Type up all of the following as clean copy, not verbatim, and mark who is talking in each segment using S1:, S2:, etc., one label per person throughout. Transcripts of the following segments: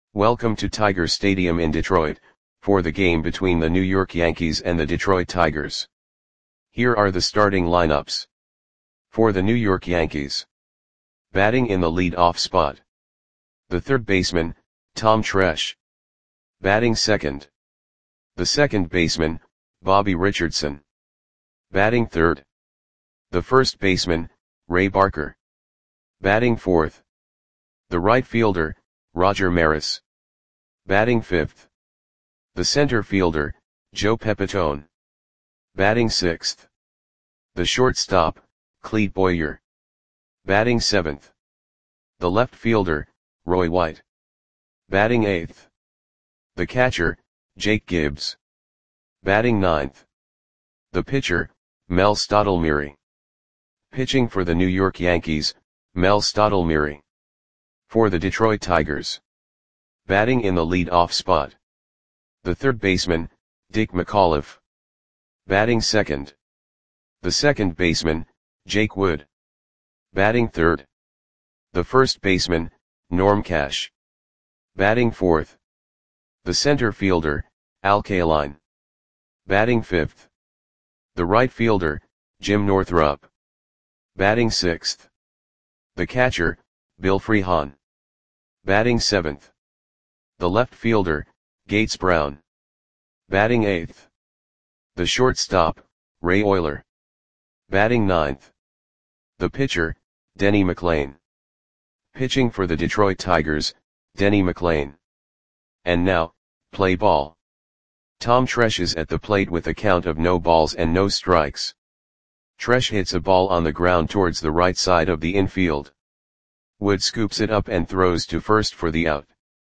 S1: Welcome to Tiger Stadium in Detroit, for the game between the New York Yankees and the Detroit Tigers. Here are the starting lineups. For the New York Yankees. Batting in the lead-off spot. The third baseman, Tom Tresh. Batting second. The second baseman, Bobby Richardson. Batting third. The first baseman, Ray Barker. Batting fourth. The right fielder, Roger Maris. Batting fifth. The center fielder, Joe Pepitone. Batting sixth. The shortstop, Clete Boyer. Batting seventh. The left fielder, Roy White. Batting eighth. The catcher, Jake Gibbs. Batting ninth. The pitcher, Mel Stottlemyre. Pitching for the New York Yankees, Mel Stottlemyre. For the Detroit Tigers. Batting in the lead-off spot. The third baseman, Dick McAuliffe. Batting second. The second baseman, Jake Wood. Batting third. The first baseman, Norm Cash. Batting fourth. The center fielder, Al Kaline. Batting fifth. The right fielder, Jim Northrup. Batting sixth. The catcher, Bill Freehan. Batting seventh. The left fielder, Gates Brown. Batting eighth. The shortstop, Ray Oyler. Batting ninth. The pitcher, Denny McLain. Pitching for the Detroit Tigers, Denny McLain. And now, play ball. Tom Tresh is at the plate with a count of no balls and no strikes. Tresh hits a ball on the ground towards the right side of the infield. Wood scoops it up and throws to first for the out.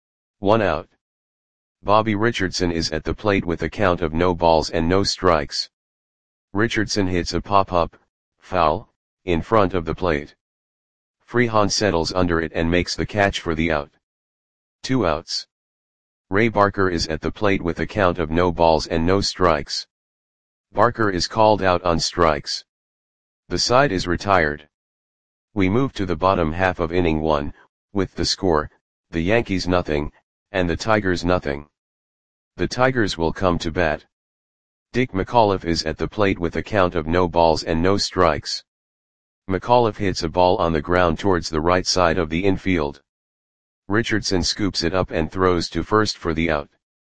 S1: 1 out. Bobby Richardson is at the plate with a count of no balls and no strikes. Richardson hits a pop-up, foul, in front of the plate. Freehan settles under it and makes the catch for the out. 2 outs. Ray Barker is at the plate with a count of no balls and no strikes. Barker is called out on strikes. The side is retired. We move to the bottom half of inning 1, with the score, the Yankees nothing, and the Tigers nothing. The Tigers will come to bat. Dick McAuliffe is at the plate with a count of no balls and no strikes. McAuliffe hits a ball on the ground towards the right side of the infield. Richardson scoops it up and throws to first for the out.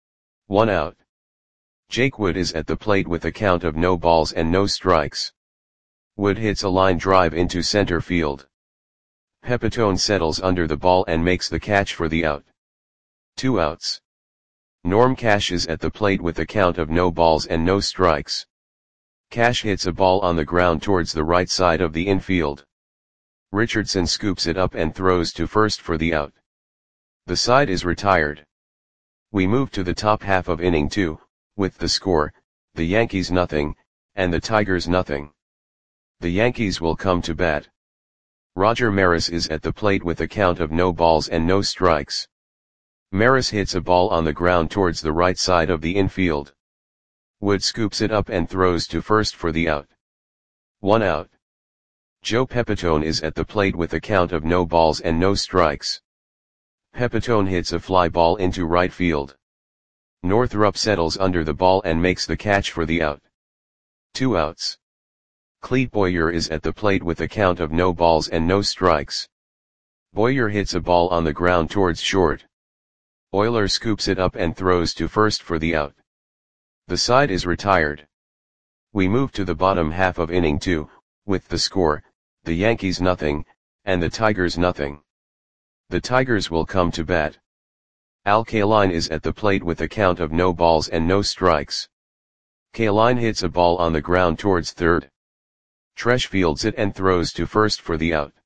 S1: 1 out. Jake Wood is at the plate with a count of no balls and no strikes. Wood hits a line drive into center field. Pepitone settles under the ball and makes the catch for the out. 2 outs. Norm Cash is at the plate with a count of no balls and no strikes. Cash hits a ball on the ground towards the right side of the infield. Richardson scoops it up and throws to first for the out. The side is retired. We move to the top half of inning 2, with the score, the Yankees nothing, and the Tigers nothing. The Yankees will come to bat. Roger Maris is at the plate with a count of no balls and no strikes. Maris hits a ball on the ground towards the right side of the infield. Wood scoops it up and throws to first for the out. 1 out. Joe Pepitone is at the plate with a count of no balls and no strikes. Pepitone hits a fly ball into right field. Northrup settles under the ball and makes the catch for the out. 2 outs. Clete Boyer is at the plate with a count of no balls and no strikes. Boyer hits a ball on the ground towards short. Oyler scoops it up and throws to first for the out. The side is retired. We move to the bottom half of inning 2, with the score, the Yankees nothing, and the Tigers nothing. The Tigers will come to bat. Al Kaline is at the plate with a count of no balls and no strikes. Kaline hits a ball on the ground towards third. Tresh fields it and throws to first for the out.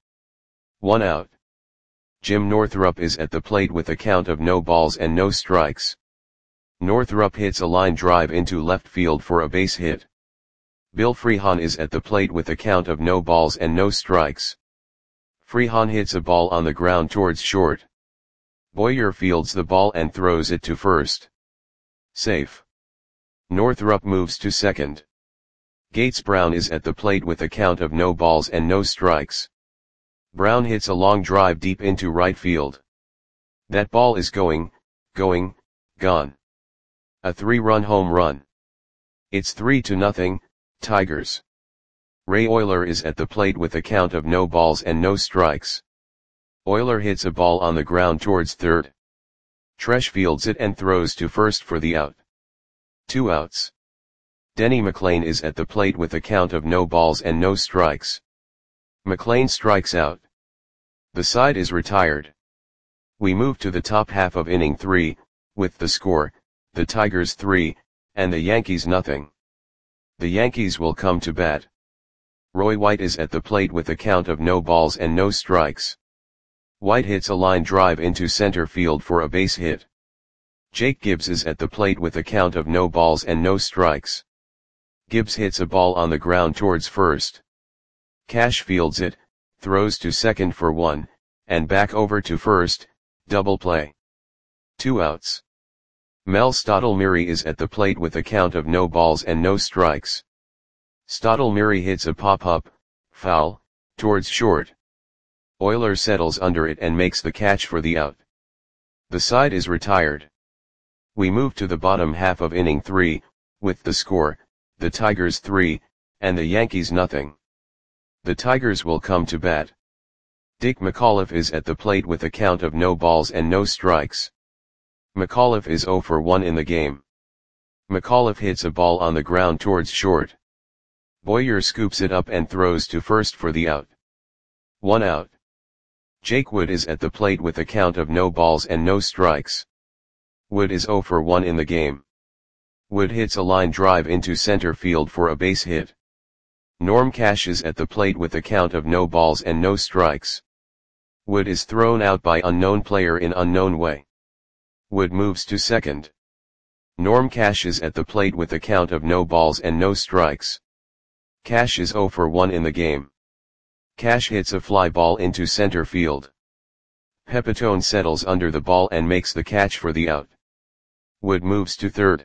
S1: 1 out. Jim Northrup is at the plate with a count of no balls and no strikes. Northrup hits a line drive into left field for a base hit. Bill Freehan is at the plate with a count of no balls and no strikes. Freehan hits a ball on the ground towards short. Boyer fields the ball and throws it to first. Safe. Northrup moves to second. Gates Brown is at the plate with a count of no balls and no strikes. Brown hits a long drive deep into right field. That ball is going, gone. A 3-run home run. It's 3-0, Tigers. Ray Oyler is at the plate with a count of no balls and no strikes. Oyler hits a ball on the ground towards third. Tresh fields it and throws to first for the out. 2 outs. Denny McLain is at the plate with a count of no balls and no strikes. McLain strikes out. The side is retired. We move to the top half of inning 3, with the score, the Tigers 3, and the Yankees nothing. The Yankees will come to bat. Roy White is at the plate with a count of no balls and no strikes. White hits a line drive into center field for a base hit. Jake Gibbs is at the plate with a count of no balls and no strikes. Gibbs hits a ball on the ground towards first. Cash fields it, throws to second for 1, and back over to first, double play. 2 outs. Mel Stottlemyre is at the plate with a count of no balls and no strikes. Stottlemyre hits a pop-up, foul, towards short. Oyler settles under it and makes the catch for the out. The side is retired. We move to the bottom half of inning 3, with the score, the Tigers 3, and the Yankees nothing. The Tigers will come to bat. Dick McAuliffe is at the plate with a count of no balls and no strikes. McAuliffe is 0 for 1 in the game. McAuliffe hits a ball on the ground towards short. Boyer scoops it up and throws to first for the out. 1 out. Jake Wood is at the plate with a count of no balls and no strikes. Wood is 0 for 1 in the game. Wood hits a line drive into center field for a base hit. Norm Cash is at the plate with a count of no balls and no strikes. Wood is thrown out by unknown player in unknown way. Wood moves to second. Norm Cash is at the plate with a count of no balls and no strikes. Cash is 0 for 1 in the game. Cash hits a fly ball into center field. Pepitone settles under the ball and makes the catch for the out. Wood moves to third.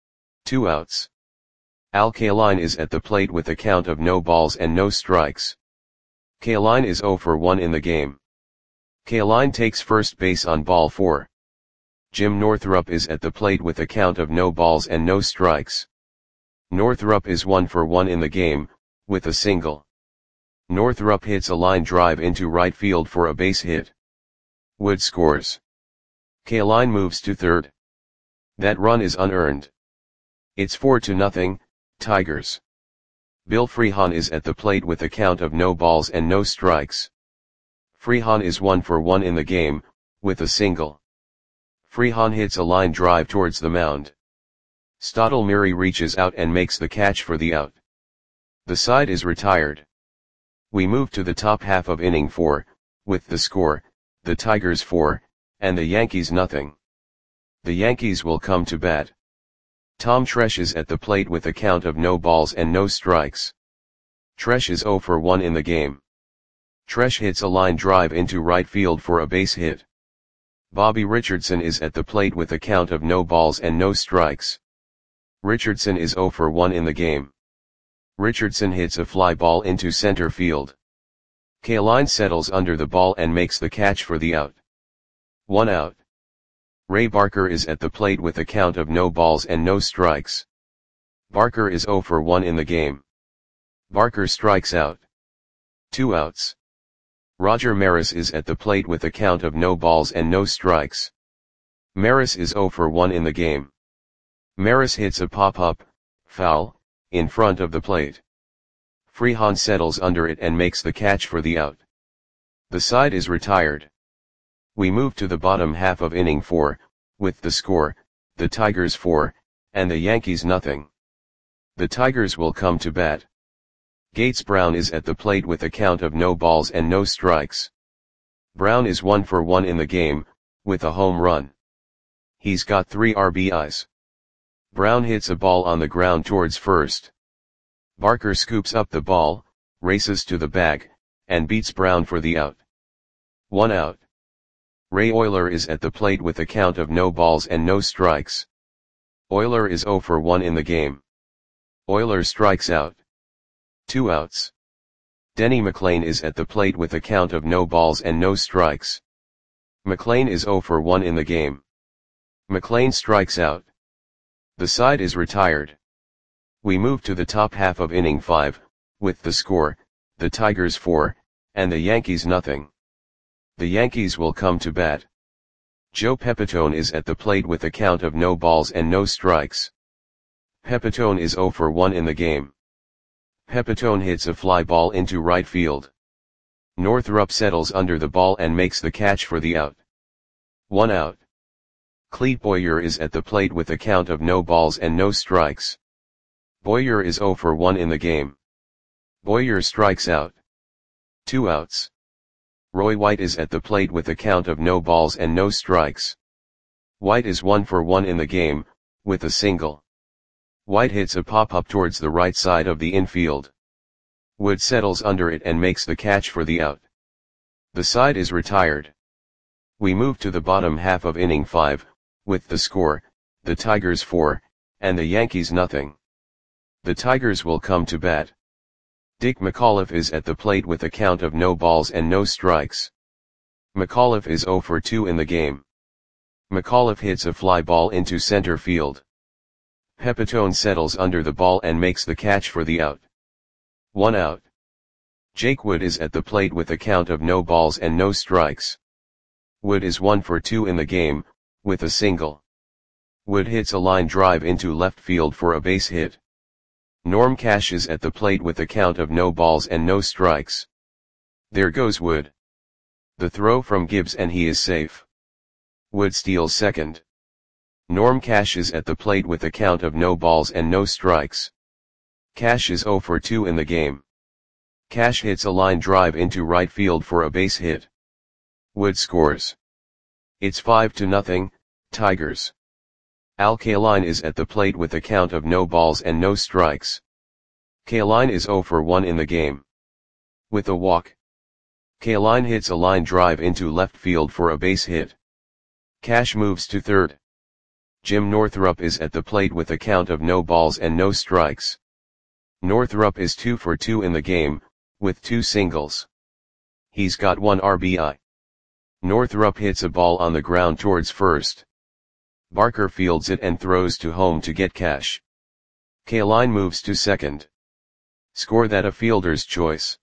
S1: 2 outs. Al Kaline is at the plate with a count of no balls and no strikes. Kaline is 0 for 1 in the game. Kaline takes first base on ball 4. Jim Northrup is at the plate with a count of no balls and no strikes. Northrup is 1 for 1 in the game, with a single. Northrup hits a line drive into right field for a base hit. Wood scores. Kaline moves to third. That run is unearned. It's 4-0, Tigers. Bill Freehan is at the plate with a count of no balls and no strikes. Freehan is 1 for 1 in the game, with a single. Freehan hits a line drive towards the mound. Stottlemyre reaches out and makes the catch for the out. The side is retired. We move to the top half of inning 4, with the score, the Tigers 4, and the Yankees nothing. The Yankees will come to bat. Tom Tresh is at the plate with a count of no balls and no strikes. Tresh is 0 for 1 in the game. Tresh hits a line drive into right field for a base hit. Bobby Richardson is at the plate with a count of no balls and no strikes. Richardson is 0 for 1 in the game. Richardson hits a fly ball into center field. Kaline settles under the ball and makes the catch for the out. 1 out. Ray Barker is at the plate with a count of no balls and no strikes. Barker is 0 for 1 in the game. Barker strikes out. 2 outs. Roger Maris is at the plate with a count of no balls and no strikes. Maris is 0 for 1 in the game. Maris hits a pop-up, foul, in front of the plate. Freehan settles under it and makes the catch for the out. The side is retired. We move to the bottom half of inning 4, with the score, the Tigers 4, and the Yankees nothing. The Tigers will come to bat. Gates Brown is at the plate with a count of no balls and no strikes. Brown is 1 for 1 in the game, with a home run. He's got 3 RBIs. Brown hits a ball on the ground towards first. Barker scoops up the ball, races to the bag, and beats Brown for the out. 1 out. Ray Oyler is at the plate with a count of no balls and no strikes. Oyler is 0 for 1 in the game. Oyler strikes out. 2 outs. Denny McLain is at the plate with a count of no balls and no strikes. McLean is 0 for 1 in the game. McLean strikes out. The side is retired. We move to the top half of inning 5, with the score, the Tigers 4, and the Yankees nothing. The Yankees will come to bat. Joe Pepitone is at the plate with a count of no balls and no strikes. Pepitone is 0 for 1 in the game. Pepitone hits a fly ball into right field. Northrup settles under the ball and makes the catch for the out. 1 out. Clete Boyer is at the plate with a count of no balls and no strikes. Boyer is 0 for 1 in the game. Boyer strikes out. 2 outs. Roy White is at the plate with a count of no balls and no strikes. White is 1 for 1 in the game, with a single. White hits a pop-up towards the right side of the infield. Wood settles under it and makes the catch for the out. The side is retired. We move to the bottom half of inning 5, with the score, the Tigers 4, and the Yankees nothing. The Tigers will come to bat. Dick McAuliffe is at the plate with a count of no balls and no strikes. McAuliffe is 0 for 2 in the game. McAuliffe hits a fly ball into center field. Pepitone settles under the ball and makes the catch for the out. 1 out. Jake Wood is at the plate with a count of no balls and no strikes. Wood is 1 for 2 in the game, with a single. Wood hits a line drive into left field for a base hit. Norm Cash is at the plate with a count of no balls and no strikes. There goes Wood. The throw from Gibbs and he is safe. Wood steals second. Norm Cash is at the plate with a count of no balls and no strikes. Cash is 0 for 2 in the game. Cash hits a line drive into right field for a base hit. Wood scores. It's 5-0, Tigers. Al Kaline is at the plate with a count of no balls and no strikes. Kaline is 0 for 1 in the game. With a walk. Kaline hits a line drive into left field for a base hit. Cash moves to third. Jim Northrup is at the plate with a count of no balls and no strikes. Northrup is 2 for 2 in the game, with 2 singles. He's got 1 RBI. Northrup hits a ball on the ground towards first. Barker fields it and throws to home to get Cash. Kaline moves to second. Score that a fielder's choice.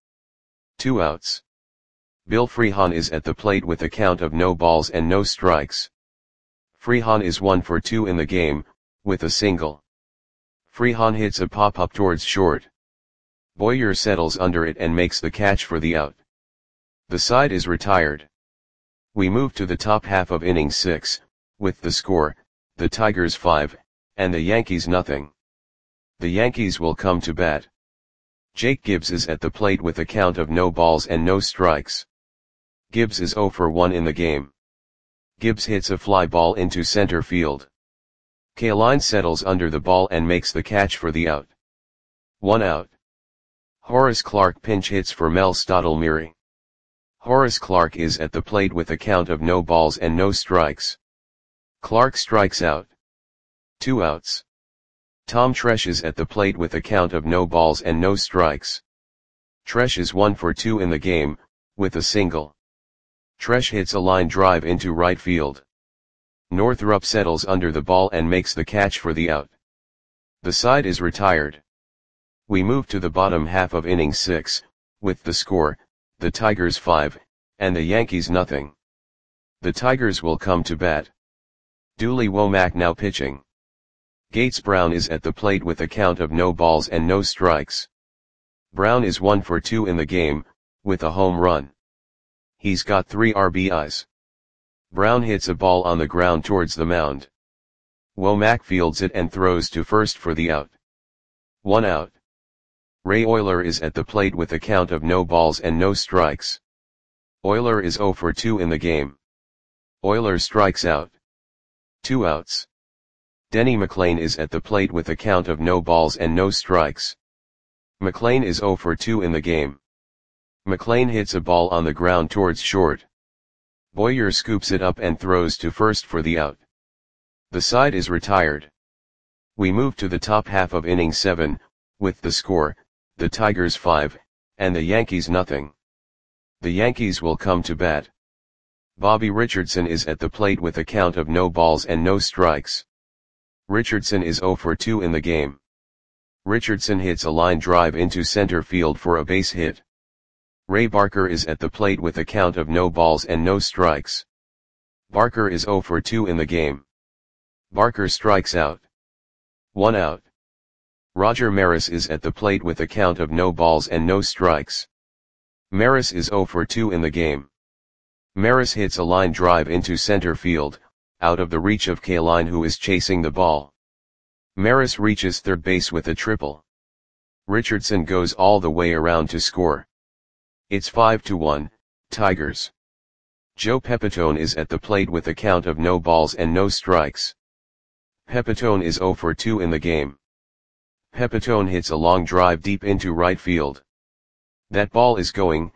S1: 2 outs. Bill Freehan is at the plate with a count of no balls and no strikes. Freehan is 1 for 2 in the game, with a single. Freehan hits a pop-up towards short. Boyer settles under it and makes the catch for the out. The side is retired. We move to the top half of inning 6, with the score, the Tigers 5, and the Yankees nothing. The Yankees will come to bat. Jake Gibbs is at the plate with a count of no balls and no strikes. Gibbs is 0 for 1 in the game. Gibbs hits a fly ball into center field. Kaline settles under the ball and makes the catch for the out. 1 out. Horace Clarke pinch hits for Mel Stottlemyre. Horace Clarke is at the plate with a count of no balls and no strikes. Clarke strikes out. 2 outs. Tom Tresh is at the plate with a count of no balls and no strikes. Tresh is 1 for 2 in the game, with a single. Tresh hits a line drive into right field. Northrup settles under the ball and makes the catch for the out. The side is retired. We move to the bottom half of inning 6, with the score, the Tigers 5, and the Yankees nothing. The Tigers will come to bat. Dooley Womack now pitching. Gates Brown is at the plate with a count of no balls and no strikes. Brown is 1 for 2 in the game, with a home run. He's got 3 RBIs. Brown hits a ball on the ground towards the mound. Womack fields it and throws to first for the out. 1 out. Ray Oyler is at the plate with a count of no balls and no strikes. Oyler is 0 for 2 in the game. Oyler strikes out. 2 outs. Denny McLain is at the plate with a count of no balls and no strikes. McLain is 0 for 2 in the game. McLain hits a ball on the ground towards short. Boyer scoops it up and throws to first for the out. The side is retired. We move to the top half of inning 7, with the score, the Tigers 5, and the Yankees nothing. The Yankees will come to bat. Bobby Richardson is at the plate with a count of no balls and no strikes. Richardson is 0 for 2 in the game. Richardson hits a line drive into center field for a base hit. Ray Barker is at the plate with a count of no balls and no strikes. Barker is 0 for 2 in the game. Barker strikes out. 1 out. Roger Maris is at the plate with a count of no balls and no strikes. Maris is 0 for 2 in the game. Maris hits a line drive into center field, out of the reach of Kaline, who is chasing the ball. Maris reaches third base with a triple. Richardson goes all the way around to score. It's 5-1, Tigers. Joe Pepitone is at the plate with a count of no balls and no strikes. Pepitone is 0 for 2 in the game. Pepitone hits a long drive deep into right field. That ball is gone.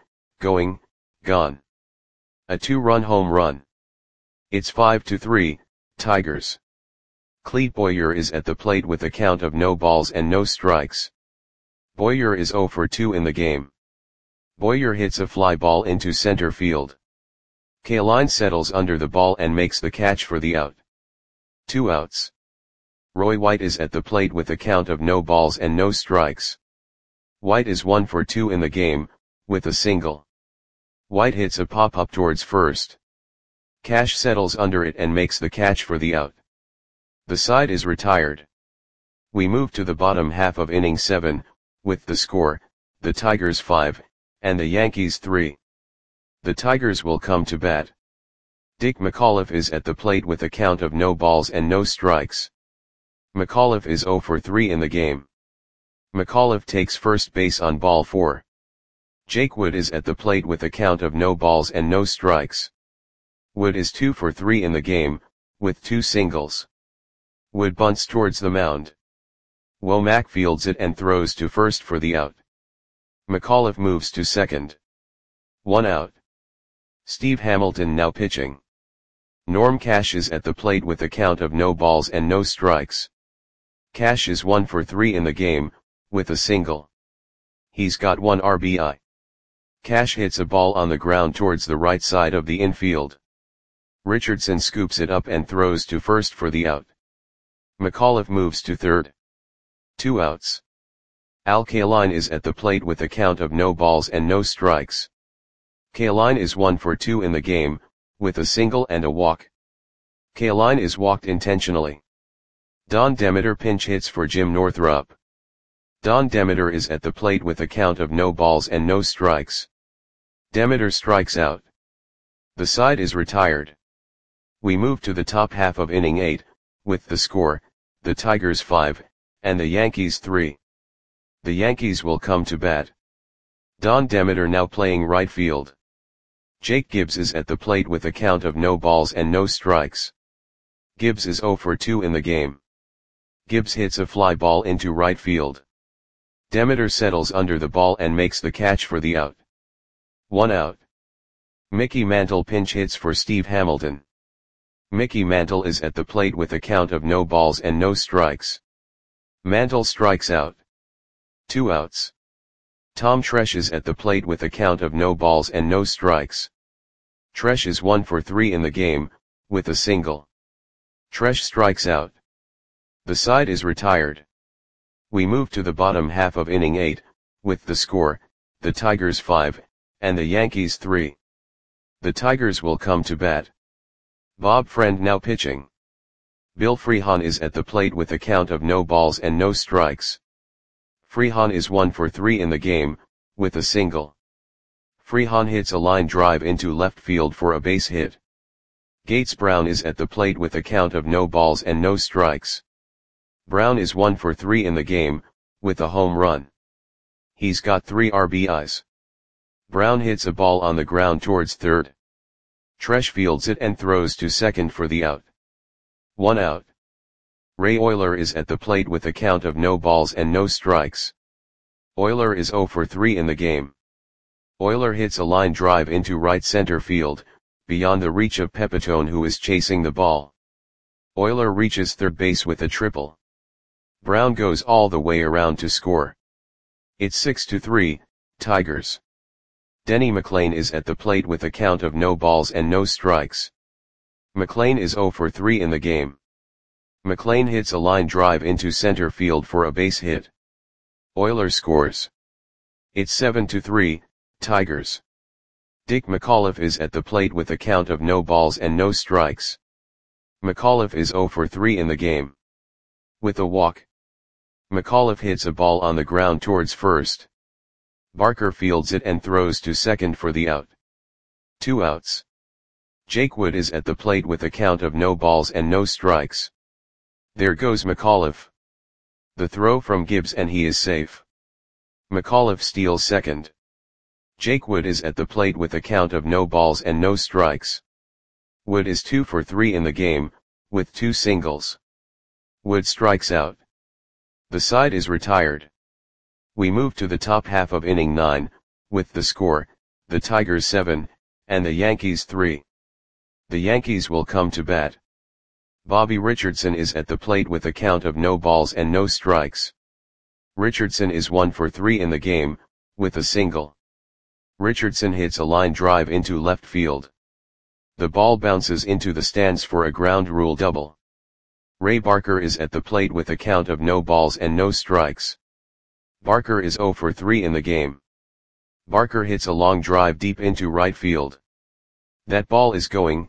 S1: A 2-run home run. It's 5-3, Tigers. Clete Boyer is at the plate with a count of no balls and no strikes. Boyer is 0 for 2 in the game. Boyer hits a fly ball into center field. Kaline settles under the ball and makes the catch for the out. 2 outs. Roy White is at the plate with a count of no balls and no strikes. White is 1 for 2 in the game, with a single. White hits a pop-up towards first. Cash settles under it and makes the catch for the out. The side is retired. We move to the bottom half of inning 7, with the score, the Tigers 5, and the Yankees 3. The Tigers will come to bat. Dick McAuliffe is at the plate with a count of no balls and no strikes. McAuliffe is 0 for 3 in the game. McAuliffe takes first base on ball 4. Jake Wood is at the plate with a count of no balls and no strikes. Wood is 2 for 3 in the game, with 2 singles. Wood bunts towards the mound. Womack fields it and throws to first for the out. McAuliffe moves to second. 1 out. Steve Hamilton now pitching. Norm Cash is at the plate with a count of no balls and no strikes. Cash is 1 for 3 in the game, with a single. He's got 1 RBI. Cash hits a ball on the ground towards the right side of the infield. Richardson scoops it up and throws to first for the out. McAuliffe moves to third. 2 outs. Al Kaline is at the plate with a count of no balls and no strikes. Kaline is 1 for 2 in the game, with a single and a walk. Kaline is walked intentionally. Don Demeter pinch hits for Jim Northrup. Don Demeter is at the plate with a count of no balls and no strikes. Demeter strikes out. The side is retired. We move to the top half of inning 8, with the score, the Tigers 5, and the Yankees 3. The Yankees will come to bat. Don Demeter now playing right field. Jake Gibbs is at the plate with a count of no balls and no strikes. Gibbs is 0 for 2 in the game. Gibbs hits a fly ball into right field. Demeter settles under the ball and makes the catch for the out. 1 out. Mickey Mantle pinch hits for Steve Hamilton. Mickey Mantle is at the plate with a count of no balls and no strikes. Mantle strikes out. 2 outs. Tom Tresh is at the plate with a count of no balls and no strikes. Tresh is 1 for 3 in the game, with a single. Tresh strikes out. The side is retired. We move to the bottom half of inning 8, with the score, the Tigers 5, and the Yankees 3. The Tigers will come to bat. Bob Friend now pitching. Bill Freehan is at the plate with a count of no balls and no strikes. Freehan is 1 for 3 in the game, with a single. Freehan hits a line drive into left field for a base hit. Gates Brown is at the plate with a count of no balls and no strikes. Brown is 1 for 3 in the game, with a home run. He's got 3 RBIs. Brown hits a ball on the ground towards third. Tresh fields it and throws to second for the out. 1 out. Ray Oyler is at the plate with a count of no balls and no strikes. Oyler is 0 for 3 in the game. Oyler hits a line drive into right center field, beyond the reach of Pepitone, who is chasing the ball. Oyler reaches third base with a triple. Brown goes all the way around to score. It's 6-3, Tigers. Denny McLain is at the plate with a count of no balls and no strikes. McLain is 0 for 3 in the game. McLain hits a line drive into center field for a base hit. Oilers scores. It's 7-3, Tigers. Dick McAuliffe is at the plate with a count of no balls and no strikes. McAuliffe is 0 for 3 in the game. With a walk. McAuliffe hits a ball on the ground towards first. Barker fields it and throws to second for the out. 2 outs. Jake Wood is at the plate with a count of no balls and no strikes. There goes McAuliffe. The throw from Gibbs and he is safe. McAuliffe steals second. Jake Wood is at the plate with a count of no balls and no strikes. Wood is 2 for 3 in the game, with 2 singles. Wood strikes out. The side is retired. We move to the top half of inning 9, with the score, the Tigers 7, and the Yankees 3. The Yankees will come to bat. Bobby Richardson is at the plate with a count of no balls and no strikes. Richardson is 1 for 3 in the game, with a single. Richardson hits a line drive into left field. The ball bounces into the stands for a ground rule double. Ray Barker is at the plate with a count of no balls and no strikes. Barker is 0 for 3 in the game. Barker hits a long drive deep into right field. That ball is gone.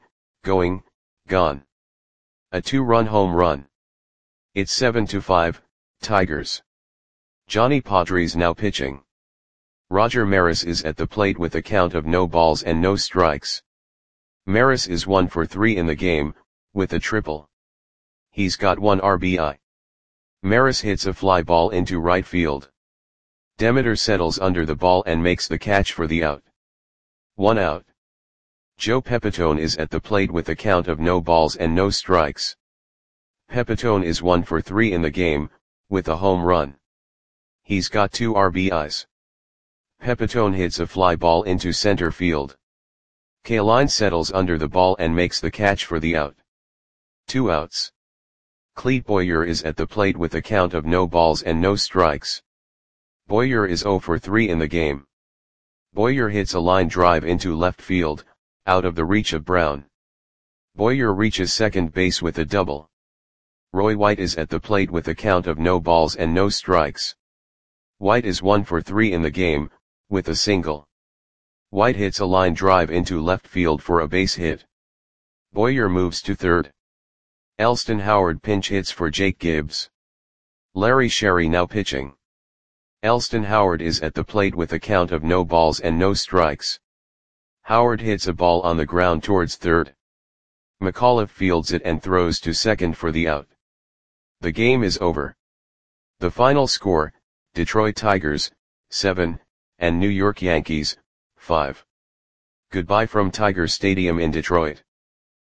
S1: A 2-run home run. It's 7-5, Tigers. Johnny Podres now pitching. Roger Maris is at the plate with a count of no balls and no strikes. Maris is 1 for 3 in the game, with a triple. He's got 1 RBI. Maris hits a fly ball into right field. Demeter settles under the ball and makes the catch for the out. 1 out. Joe Pepitone is at the plate with a count of no balls and no strikes. Pepitone is 1 for 3 in the game, with a home run. He's got 2 RBIs. Pepitone hits a fly ball into center field. Kaline settles under the ball and makes the catch for the out. 2 outs. Clete Boyer is at the plate with a count of no balls and no strikes. Boyer is 0 for 3 in the game. Boyer hits a line drive into left field, out of the reach of Brown. Boyer reaches second base with a double. Roy White is at the plate with a count of no balls and no strikes. White is 1 for 3 in the game, with a single. White hits a line drive into left field for a base hit. Boyer moves to third. Elston Howard pinch hits for Jake Gibbs. Larry Sherry now pitching. Elston Howard is at the plate with a count of no balls and no strikes. Howard hits a ball on the ground towards third. McAuliffe fields it and throws to second for the out. The game is over. The final score, Detroit Tigers, 7, and New York Yankees, 5. Goodbye from Tiger Stadium in Detroit.